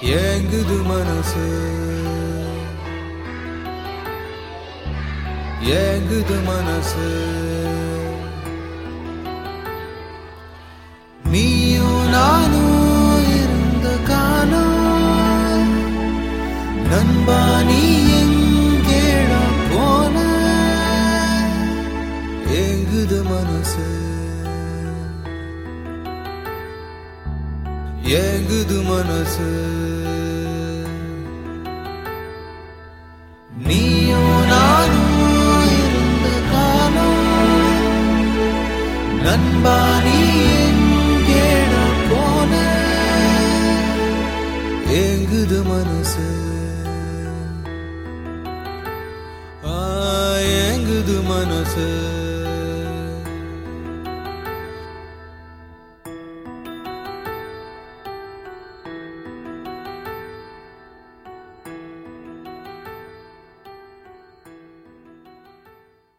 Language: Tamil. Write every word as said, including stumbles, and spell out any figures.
ஏங்குது மனசு ஏங்குது மனசு நீயும் நானும் இருந்த காலம் நண்பா நீ எங்கேடா போன ஏங்குது மனசு ஏங்குது மனசு நீயும் நானும் இருந்த காலம் நண்பா நீ எங்கேடா போன ஏங்குது மனசு ஆ ஏங்குது மனசு